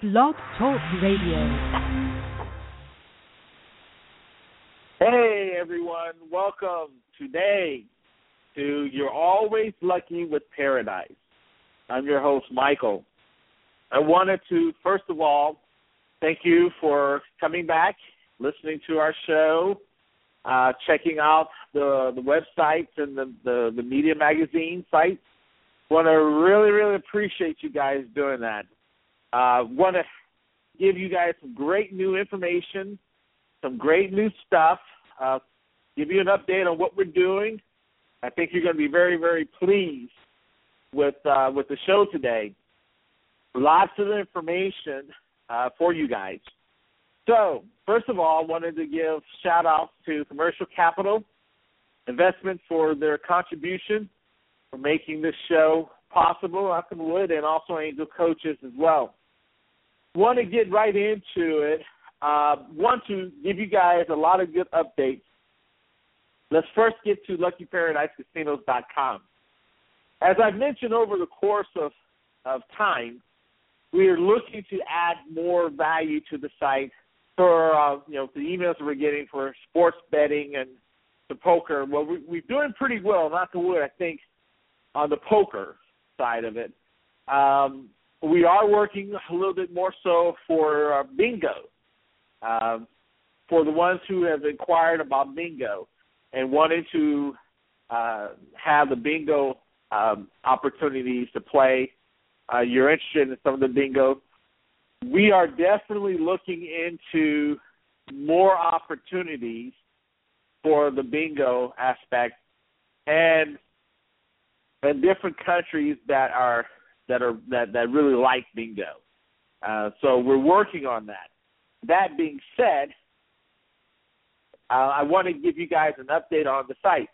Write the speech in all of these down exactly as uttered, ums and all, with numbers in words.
Blog Talk Radio. Hey, everyone. Welcome today to You're Always Lucky with Paradise. I'm your host, Michael. I wanted to, first of all, thank you for coming back, listening to our show, uh, checking out the, the websites and the, the, the media magazine sites. Want to really, really appreciate you guys doing that. Uh, want to give you guys some great new information, some great new stuff, uh, give you an update on what we're doing. I think you're going to be very, very pleased with uh, with the show today. Lots of information uh, for you guys. So, first of all, I wanted to give shout-outs to Commercial Capital Investment for their contribution for making this show possible, knock on wood, and also Angel Coaches as well. Want to get right into it. Uh, want to give you guys a lot of good updates. Let's first get to Lucky Paradise Casinos dot com. As I've mentioned over the course of, of time, we are looking to add more value to the site for uh, you know the emails that we're getting for sports betting and the poker. Well, we, we're doing pretty well, knock on wood, I think, on the poker side of it. Um, we are working a little bit more so for uh, bingo, um, for the ones who have inquired about bingo and wanted to uh, have the bingo um, opportunities to play. Uh, you're interested in some of the bingo. We are definitely looking into more opportunities for the bingo aspect and and different countries that are that are that, that really like bingo. Uh, so we're working on that. That being said, uh, I want to give you guys an update on the site.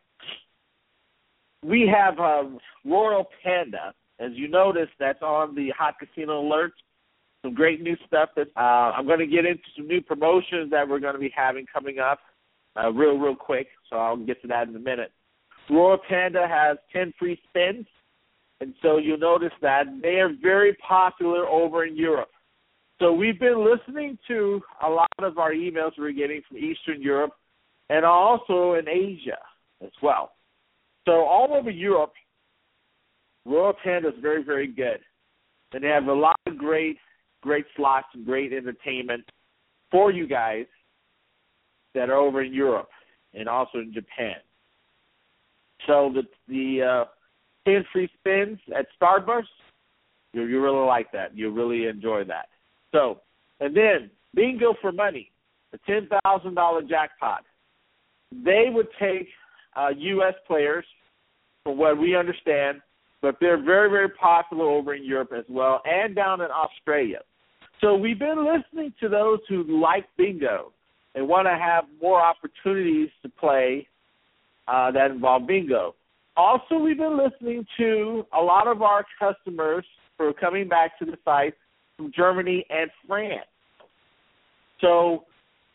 We have um, Royal Panda, as you notice, that's on the Hot Casino Alerts. Some great new stuff. That uh, I'm going to get into some new promotions that we're going to be having coming up uh, real, real quick. So I'll get to that in a minute. Royal Panda has ten free spins, and so you'll notice that they are very popular over in Europe. So we've been listening to a lot of our emails we're getting from Eastern Europe and also in Asia as well. So all over Europe, Royal Panda is very, very good. And they have a lot of great, great slots and great entertainment for you guys that are over in Europe and also in Japan. So the the uh, ten free spins at Starburst, you you really like that. You really enjoy that. So, and then bingo for money, the ten thousand dollars jackpot. They would take uh, U S players, from what we understand, but they're very, very popular over in Europe as well and down in Australia. So we've been listening to those who like bingo and want to have more opportunities to play Uh, that involve bingo. Also, we've been listening to a lot of our customers who are coming back to the site from Germany and France. So,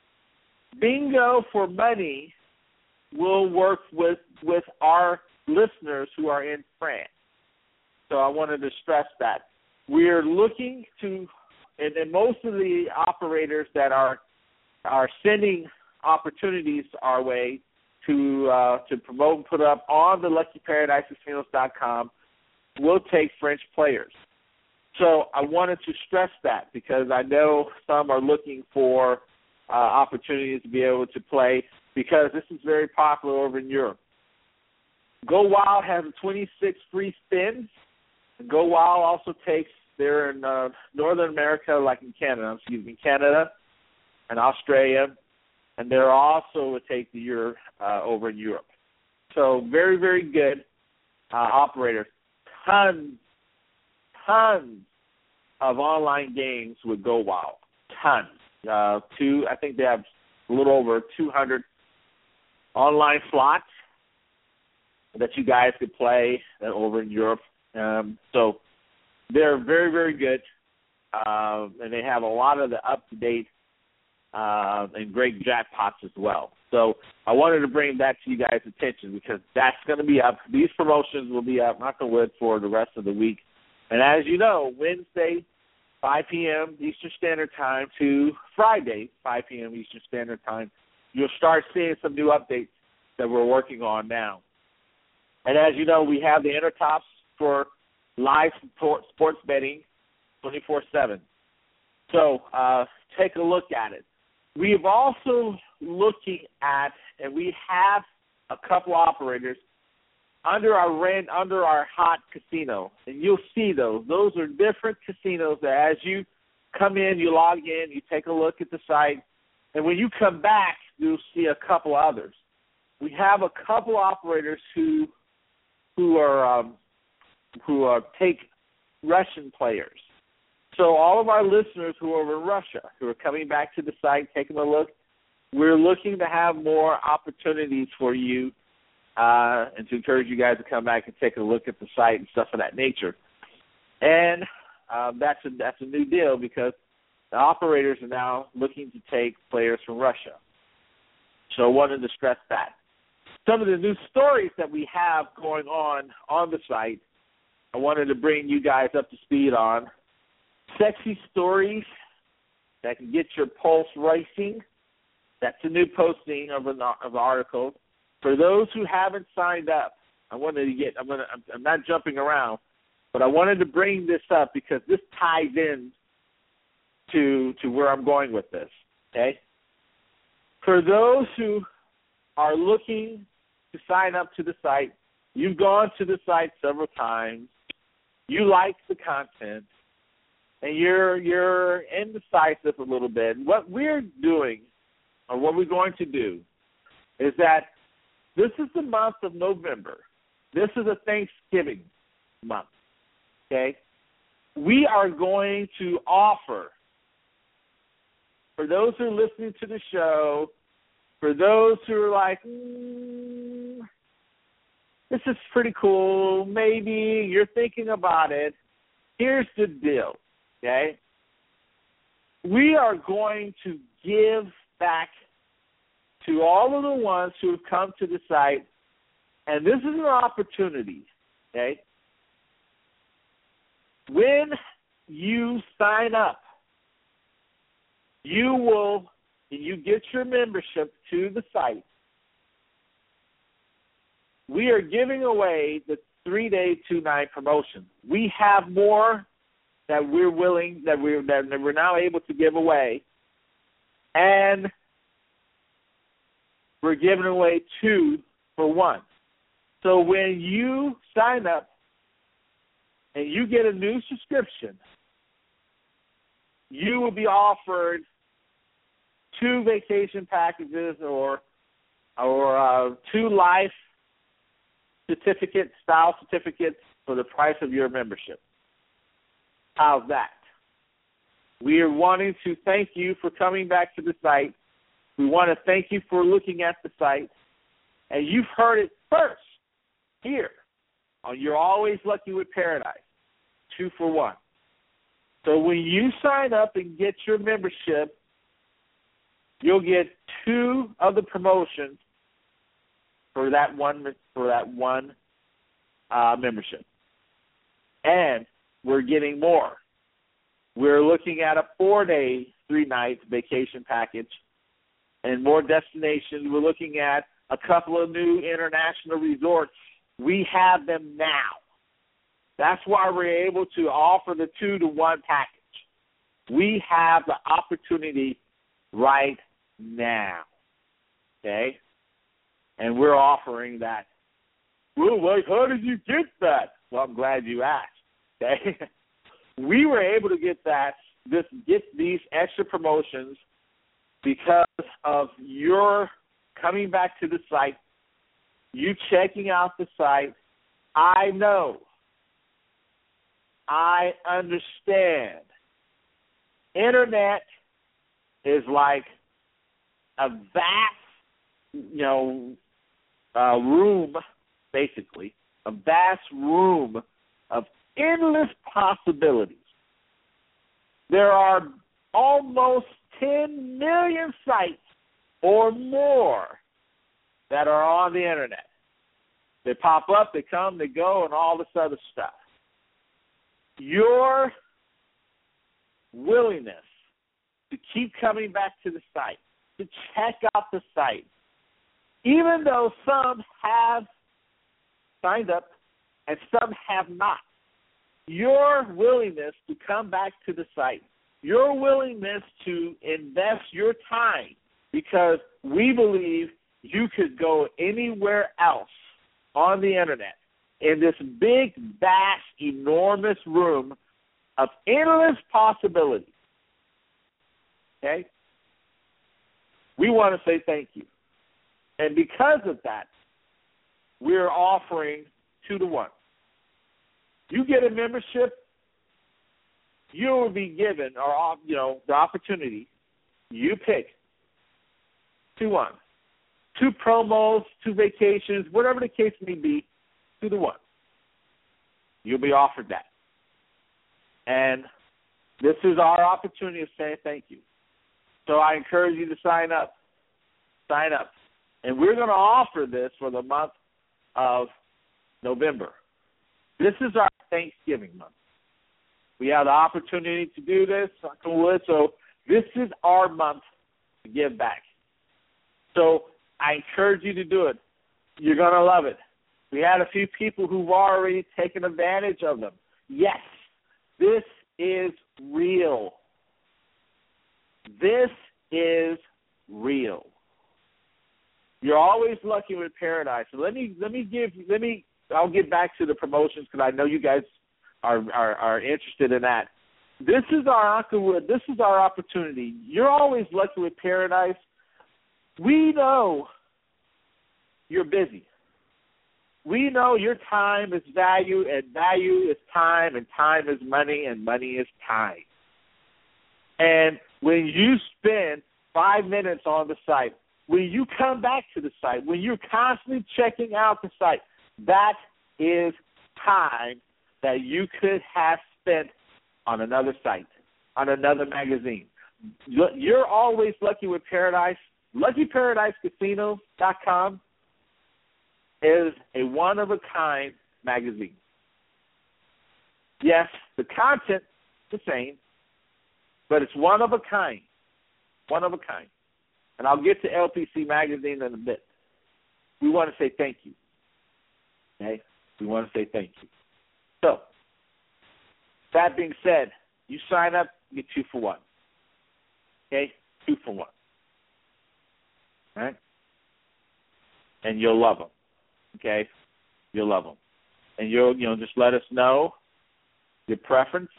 bingo for money will work with, with our listeners who are in France. So I wanted to stress that. We're looking to, and, and most of the operators that are are sending opportunities our way to uh, to promote and put up on the Lucky Paradise Casinos dot com will take French players. So I wanted to stress that because I know some are looking for uh, opportunities to be able to play because this is very popular over in Europe. Go Wild has twenty-six free spins. And Go Wild also takes, they're in uh, Northern America, like in Canada, excuse me, Canada and Australia. And they're also would take the year uh, over in Europe. So very, very good uh, operators. Tons, tons of online games with Go Wild. Tons. Uh, two, I think they have a little over two hundred online slots that you guys could play uh, over in Europe. Um, so they're very, very good, uh, and they have a lot of the up-to-date Uh, and great jackpots as well. So I wanted to bring that to you guys' attention because that's going to be up. These promotions will be up, knock on wood, for the rest of the week. And as you know, Wednesday five p.m. Eastern Standard Time to Friday, five p.m. Eastern Standard Time, you'll start seeing some new updates that we're working on now. And as you know, we have the Intertops for live sports betting twenty-four seven. So uh, take a look at it. We have also looking at, and we have a couple operators under our rent, under our hot casino, and you'll see those. Those are different casinos that as you come in, you log in, you take a look at the site, and when you come back, you'll see a couple others. We have a couple operators who who are um, who are take Russian players. So all of our listeners who are in Russia, who are coming back to the site, taking a look, we're looking to have more opportunities for you uh, and to encourage you guys to come back and take a look at the site and stuff of that nature. And um, that's a, that's a new deal because the operators are now looking to take players from Russia. So I wanted to stress that. Some of the new stories that we have going on on the site, I wanted to bring you guys up to speed on. Sexy stories that can get your pulse racing. That's a new posting of an of an article. For those who haven't signed up, I wanted to get. I'm gonna. I'm not jumping around, but I wanted to bring this up because this ties in to to where I'm going with this. Okay. For those who are looking to sign up to the site, you've gone to the site several times. You like the content. And you're you're indecisive a little bit. What we're doing, or what we're going to do, is that this is the month of November. This is a Thanksgiving month, okay? We are going to offer, for those who are listening to the show, for those who are like, mm, this is pretty cool, maybe you're thinking about it, here's the deal. Okay, we are going to give back to all of the ones who have come to the site, and this is an opportunity, okay? When you sign up, you will, you get your membership to the site. We are giving away the three-day, two-night promotion. We have more that we're willing, that we're that we're now able to give away, and we're giving away two for one. So when you sign up and you get a new subscription, you will be offered two vacation packages or or uh, two life certificates, style certificates for the price of your membership. How's that? We are wanting to thank you for coming back to the site. We want to thank you for looking at the site. And you've heard it first here on You're Always Lucky with Paradise, two for one. So when you sign up and get your membership, you'll get two of the promotions for that one for that one uh, membership. And we're getting more. We're looking at a four-day, three-night vacation package and more destinations. We're looking at a couple of new international resorts. We have them now. That's why we're able to offer the two-to-one package. We have the opportunity right now, okay? And we're offering that. Well, like, how did you get that? Well, I'm glad you asked. Okay, we were able to get that, this, get these extra promotions because of your coming back to the site, you checking out the site. I know, I understand. Internet is like a vast, you know, uh, room, basically, a vast room of endless possibilities. There are almost ten million sites or more that are on the internet. They pop up, they come, they go, and all this other stuff. Your willingness to keep coming back to the site, to check out the site, even though some have signed up and some have not. Your willingness to come back to the site, your willingness to invest your time, because we believe you could go anywhere else on the internet in this big, vast, enormous room of endless possibilities. Okay? We want to say thank you. And because of that, we're offering two to one. You get a membership, you will be given, or you know, the opportunity. You pick two one, two promos, two vacations, whatever the case may be, two to one. You'll be offered that, and this is our opportunity of saying thank you. So I encourage you to sign up. Sign up, and we're going to offer this for the month of November. This is our Thanksgiving month. We have the opportunity to do this, so this is our month to give back. So I encourage you to do it. You're going to love it. We had a few people who've already taken advantage of them. Yes, this is real. This is real. You're always lucky with Paradise. So let me let me give let me I'll get back to the promotions because I know you guys are, are are interested in that. This is our this is our opportunity. You're always lucky with Paradise. We know you're busy. We know your time is value, and value is time, and time is money, and money is time. And when you spend five minutes on the site, when you come back to the site, when you're constantly checking out the site, that is time that you could have spent on another site, on another magazine. You're always lucky with Paradise. Lucky Paradise Casino dot com is a one-of-a-kind magazine. Yes, the content is the same, but it's one of a kind, one of a kind. And I'll get to L P C Magazine in a bit. We want to say thank you. Okay? We want to say thank you. So, that being said, you sign up, you get two for one. Okay? Two for one. All right? And you'll love them. Okay? You'll love them. And you'll, you know, just let us know your preference,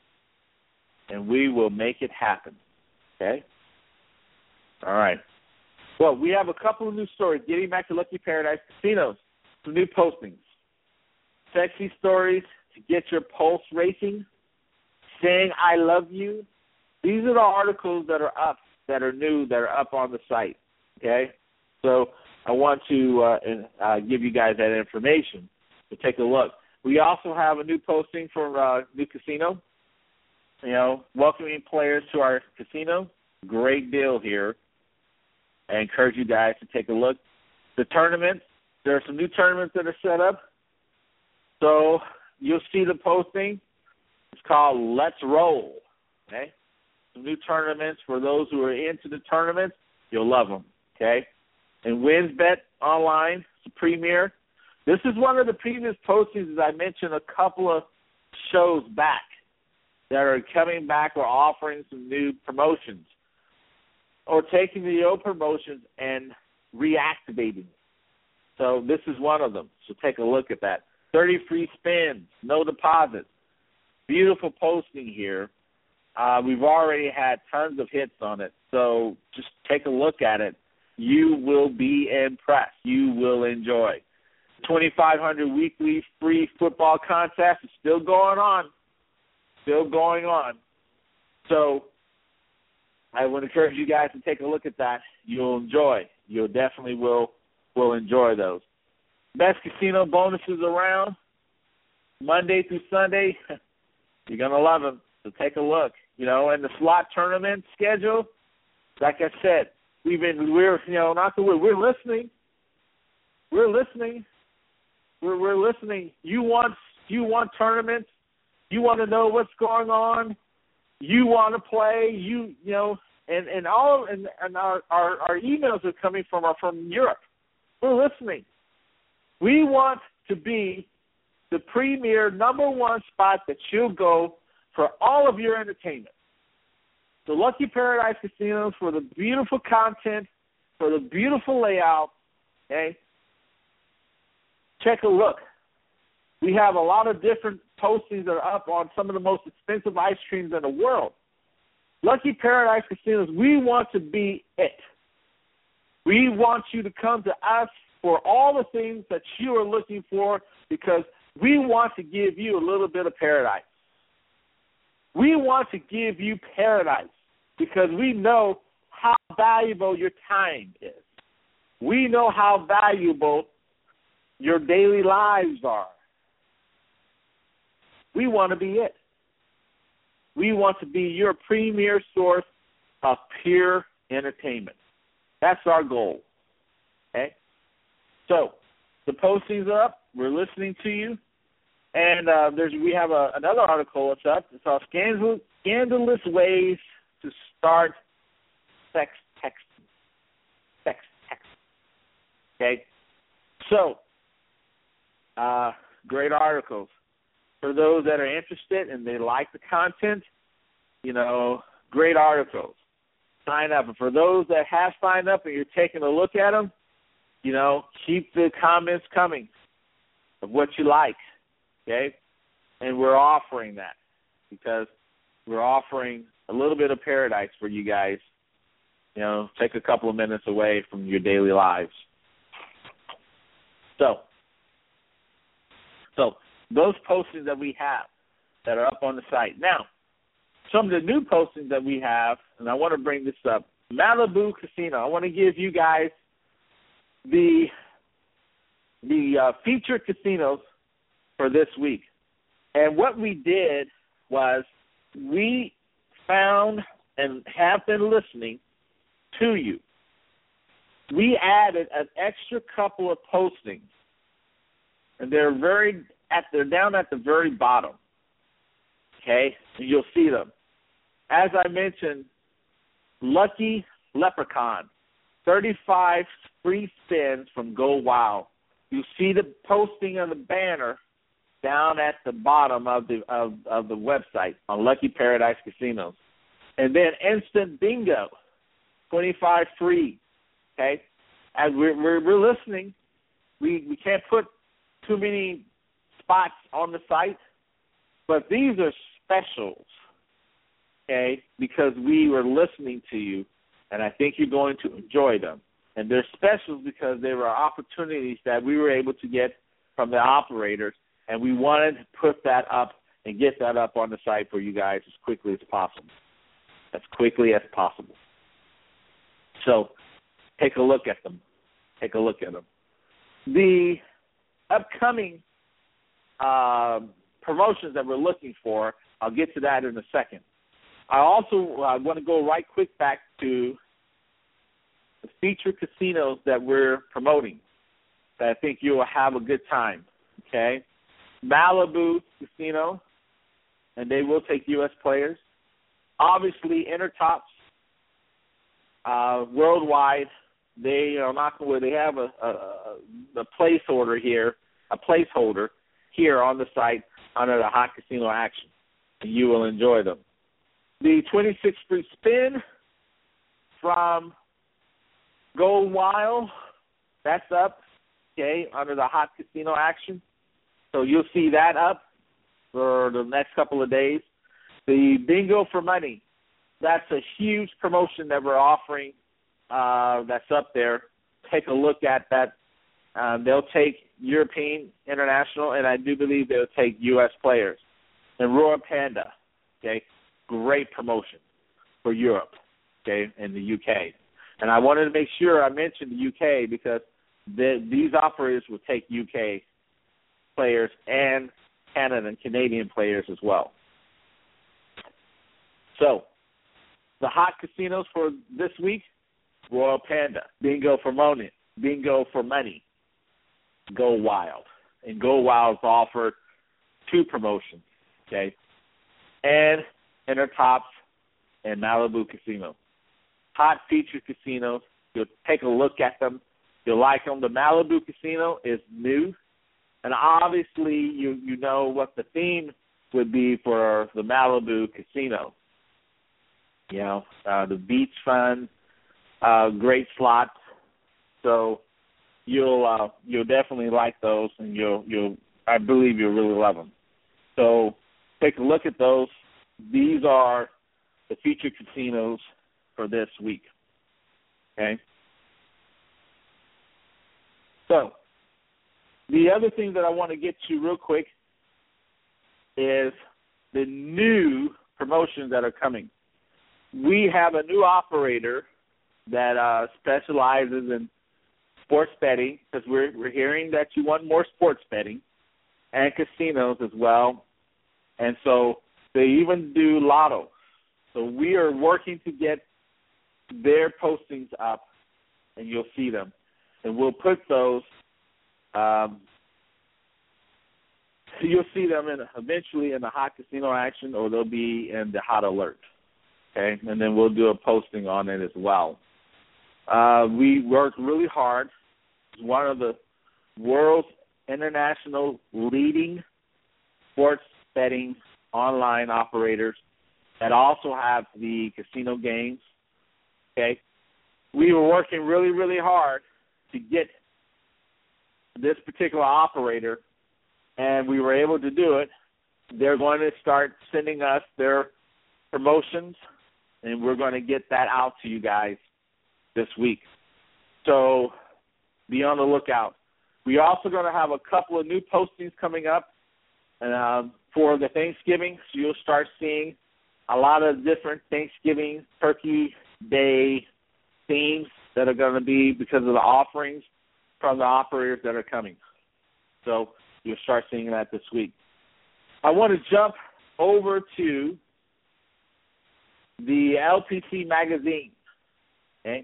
and we will make it happen. Okay? All right. Well, we have a couple of new stories. Getting back to Lucky Paradise Casinos, some new postings. Sexy stories to get your pulse racing. Saying I love you. These are the articles that are up, that are new, that are up on the site. Okay? So I want to uh, uh, give you guys that information to take a look. We also have a new posting for uh, new casino. You know, welcoming players to our casino. Great deal here. I encourage you guys to take a look. The tournaments, there are some new tournaments that are set up. So you'll see the posting. It's called Let's Roll. Okay? Some new tournaments for those who are into the tournaments. You'll love them. Okay? And WynnBET Online, the premier. This is one of the previous postings, as I mentioned, a couple of shows back that are coming back or offering some new promotions, or taking the old promotions and reactivating it. So this is one of them. So take a look at that. thirty free spins, no deposits. Beautiful posting here. Uh, we've already had tons of hits on it. So just take a look at it. You will be impressed. You will enjoy. twenty-five hundred weekly free football contest is still going on. Still going on. So I would encourage you guys to take a look at that. You'll enjoy. You'll definitely will will enjoy those. Best casino bonuses around, Monday through Sunday. You're going to love them. So take a look. You know, and the slot tournament schedule, like I said, we've been, we're, you know, not the way, we're listening. We're listening. We're, we're listening. You want, you want tournaments? You want to know what's going on? you want to play, you you know, and, and all and, and our, our, our emails are coming from are from Europe. We're listening. We want to be the premier number one spot that you'll go for all of your entertainment. The Lucky Paradise Casinos for the beautiful content, for the beautiful layout. Okay, check a look. We have a lot of different postings that are up on some of the most expensive ice creams in the world. Lucky Paradise Casinos, we want to be it. We want you to come to us for all the things that you are looking for because we want to give you a little bit of paradise. We want to give you paradise because we know how valuable your time is. We know how valuable your daily lives are. We want to be it. We want to be your premier source of pure entertainment. That's our goal. Okay? So, the postings are up. We're listening to you. And uh, there's we have a, another article that's up. It's called Scandal, Scandalous Ways to Start Sex Texting. Sex Texting. Okay? So, uh, great articles. For those that are interested and they like the content, you know, great articles. Sign up. And for those that have signed up and you're taking a look at them, you know, keep the comments coming of what you like, okay? And we're offering that because we're offering a little bit of paradise for you guys. You know, take a couple of minutes away from your daily lives. So, so those postings that we have that are up on the site. Now, some of the new postings that we have, and I want to bring this up, Malibu Casino. I want to give you guys the the uh, featured casinos for this week. And what we did was we found and have been listening to you. We added an extra couple of postings, and they're very at they're down at the very bottom. Okay, and you'll see them. As I mentioned, Lucky Leprechaun, thirty-five free spins from Go Wild. You see the posting on the banner down at the bottom of the of, of the website on Lucky Paradise Casinos. And then Instant Bingo, twenty-five free. Okay, as we're we're, we're listening, we we can't put too many spots on the site, but these are specials. Okay, because we were listening to you, and I think you're going to enjoy them. And they're specials because they were opportunities that we were able to get from the operators, and we wanted to put that up and get that up on the site for you guys as quickly as possible. As quickly as possible. So take a look at them. Take a look at them. The upcoming uh, promotions that we're looking for, I'll get to that in a second. I also uh, want to go right quick back to the featured casinos that we're promoting that I think you will have a good time, okay? Malibu Casino, and they will take U S players. Obviously, Intertops, uh, worldwide, they are not going to, they have a, a, a placeholder here, a placeholder here on the site under the Hot Casino Action, and you will enjoy them. The twenty-six free spin from Go Wild, that's up, okay, under the Hot Casino Action. So you'll see that up for the next couple of days. The Bingo for Money, that's a huge promotion that we're offering uh, that's up there. Take a look at that. Um, they'll take European, international, and I do believe they'll take U S players. And Roar Panda, okay, great promotion for Europe, okay, and the U K. And I wanted to make sure I mentioned the U K because the, these operators will take U K players and Canada and Canadian players as well. So, the hot casinos for this week, Royal Panda, Bingo for Money, Bingo for Money, Go Wild. And Go Wild's offered two promotions, okay? And Intertops, and Malibu Casino. Hot featured casinos. You'll take a look at them. You'll like them. The Malibu Casino is new, and obviously you, you know what the theme would be for the Malibu Casino. You know, uh, the beach fun, uh, great slots. So you'll uh, you'll definitely like those, and you'll you'll I believe you'll really love them. So take a look at those. These are the featured casinos for this week. Okay. So the other thing that I want to get to real quick is the new promotions that are coming. We have a new operator that uh, specializes in sports betting, because we're, we're hearing that you want more sports betting and casinos as well. And so they even do lotto. So we are working to get their postings up, and you'll see them. And we'll put those, um, you'll see them in, eventually in the hot casino action, or they'll be in the hot alert. Okay, and then we'll do a posting on it as well. Uh, we worked really hard. It's one of the world's international leading sports betting online operators that also have the casino games. Okay, we were working really, really hard to get this particular operator, and we were able to do it. They're going to start sending us their promotions, and we're going to get that out to you guys this week. So be on the lookout. We're also going to have a couple of new postings coming up um, for the Thanksgiving. So you'll start seeing a lot of different Thanksgiving Turkey Day themes that are going to be because of the offerings from the operators that are coming. So you'll start seeing that this week. I want to jump over to the L P C magazine. Okay,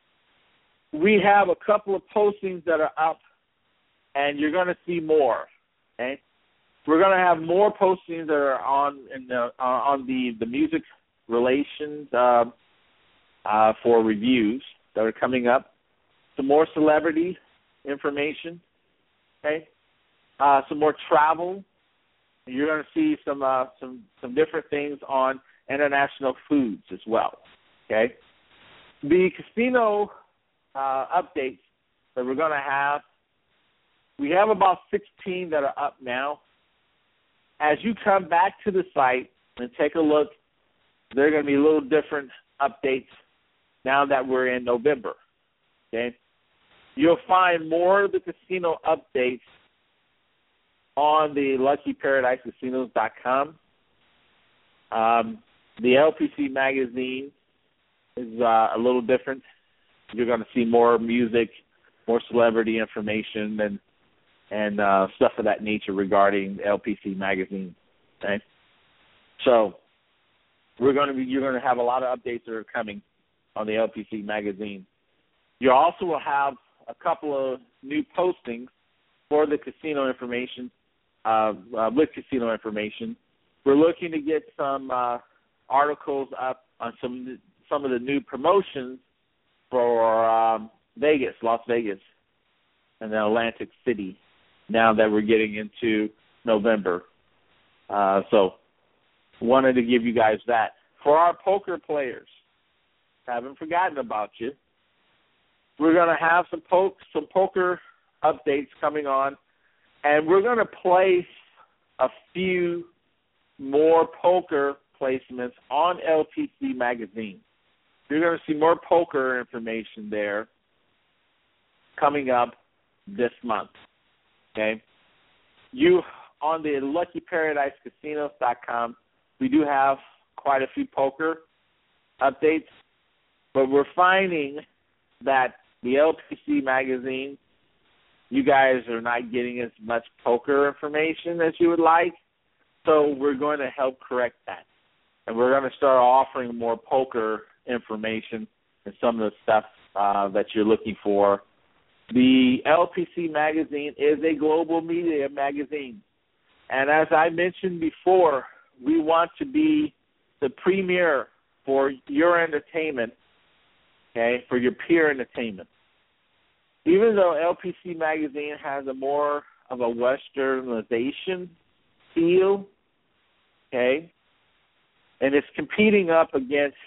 we have a couple of postings that are up, and you're going to see more. Okay, we're going to have more postings that are on in the uh, on the the music relations uh, uh, for reviews that are coming up. Some more celebrity information. Okay, uh, some more travel. You're going to see some uh, some some different things on international foods as well. Okay, the casino uh, updates that we're going to have, we have about sixteen that are up now. As you come back to the site and take a look, there are going to be a little different updates now that we're in November. Okay, you'll find more of the casino updates on the Lucky Paradise Casinos dot com. Um, the L P C magazine is uh, a little different. You're going to see more music, more celebrity information, and and uh, stuff of that nature regarding L P C magazine. Okay, so we're going to be you're going to have a lot of updates that are coming on the L P C magazine. You also will have a couple of new postings for the casino information. Uh, uh, with casino information, we're looking to get some uh, articles up on some some of the new promotions for um, Vegas, Las Vegas, and then Atlantic City. Now that we're getting into November, uh, so wanted to give you guys that. For our poker players, haven't forgotten about you. We're going to have some po- some poker updates coming on. And we're going to place a few more poker placements on L P C magazine. You're going to see more poker information there coming up this month. Okay, you on the Lucky Paradise Casinos dot com, we do have quite a few poker updates, but we're finding that the L P C magazine, you guys are not getting as much poker information as you would like, so we're going to help correct that. And we're going to start offering more poker information and some of the stuff uh, that you're looking for. The L P C magazine is a global media magazine. And as I mentioned before, we want to be the premier for your entertainment, okay, for your peer entertainment. Even though L P C Magazine has a more of a westernization feel, okay, and it's competing up against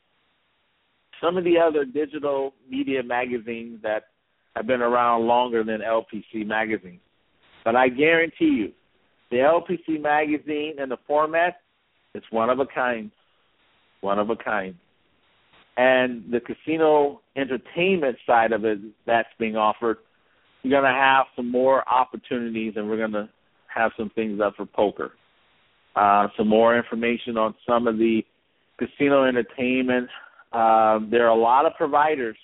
some of the other digital media magazines that have been around longer than L P C Magazine. But I guarantee you, the L P C Magazine and the format, it's one of a kind, one of a kind. And the casino entertainment side of it that's being offered, you're going to have some more opportunities, and we're going to have some things up for poker. Uh, some more information on some of the casino entertainment. Uh, there are a lot of providers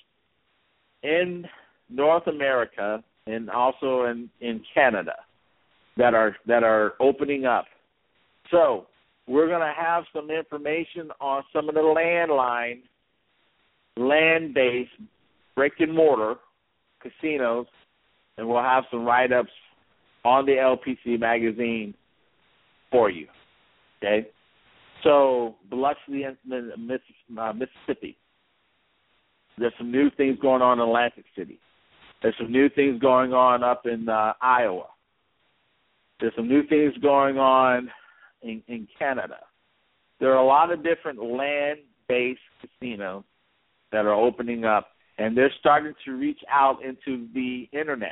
in North America and also in, in Canada that are that are opening up. So we're going to have some information on some of the landline, land-based, brick-and-mortar casinos, and we'll have some write-ups on the L P C Magazine for you, okay? So Biloxi, Mississippi, there's some new things going on in Atlantic City. There's some new things going on up in uh, Iowa. There's some new things going on in, in Canada. There are a lot of different land-based casinos that are opening up, and they're starting to reach out into the Internet.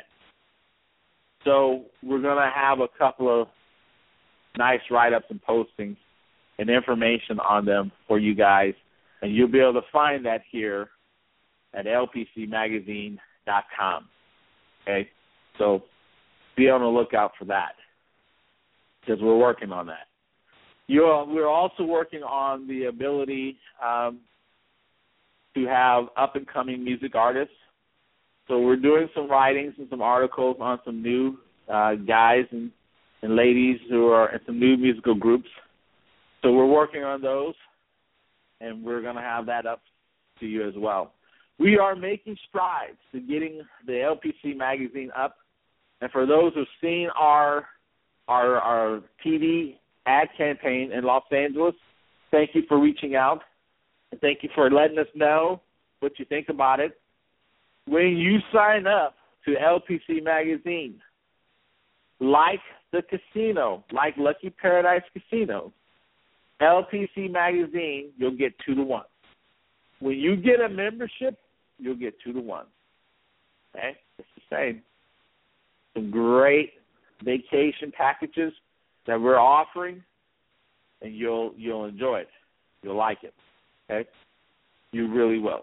So we're going to have a couple of nice write-ups and postings and information on them for you guys, and you'll be able to find that here at L P C magazine dot com. Okay? So be on the lookout for that, because we're working on that. You're, we're also working on the ability um, to have up-and-coming music artists. So we're doing some writings and some articles on some new uh, guys and, and ladies who are in some new musical groups. So we're working on those, and we're going to have that up to you as well. We are making strides to getting the L P C Magazine up. And for those who've seen our our, our T V ad campaign in Los Angeles, thank you for reaching out. And thank you for letting us know what you think about it. When you sign up to L P C Magazine, like the casino, like Lucky Paradise Casino, L P C Magazine, you'll get two to one. When you get a membership, you'll get two to one. Okay? It's the same. Some great vacation packages that we're offering, and you'll you'll enjoy it. You'll like it. Okay? You really will.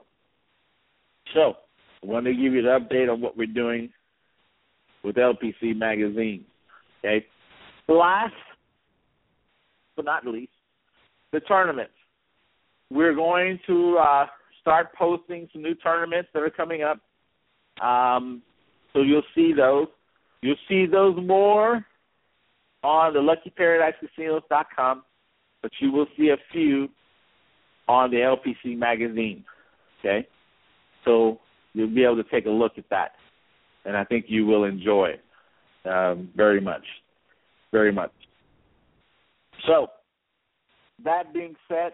So, I want to give you an update on what we're doing with L P C Magazine. Okay? Last but not least, the tournaments. We're going to uh, start posting some new tournaments that are coming up. Um, so you'll see those. You'll see those more on the lucky paradise casinos dot com, but you will see a few on the L P C Magazine. Okay? So you'll be able to take a look at that, and I think you will enjoy it um, very much, very much. So, that being said,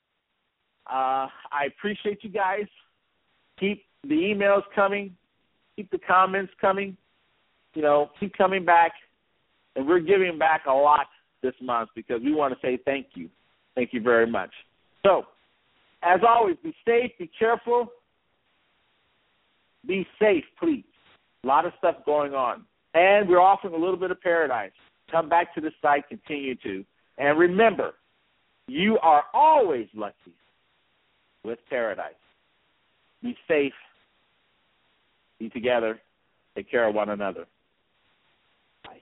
uh, I appreciate you guys. Keep the emails coming. Keep the comments coming. You know, keep coming back. And we're giving back a lot this month because we want to say thank you. Thank you very much. So, as always, be safe, be careful. Be safe, please. A lot of stuff going on. And we're offering a little bit of paradise. Come back to the site, continue to. And remember, you are always lucky with paradise. Be safe. Be together. Take care of one another.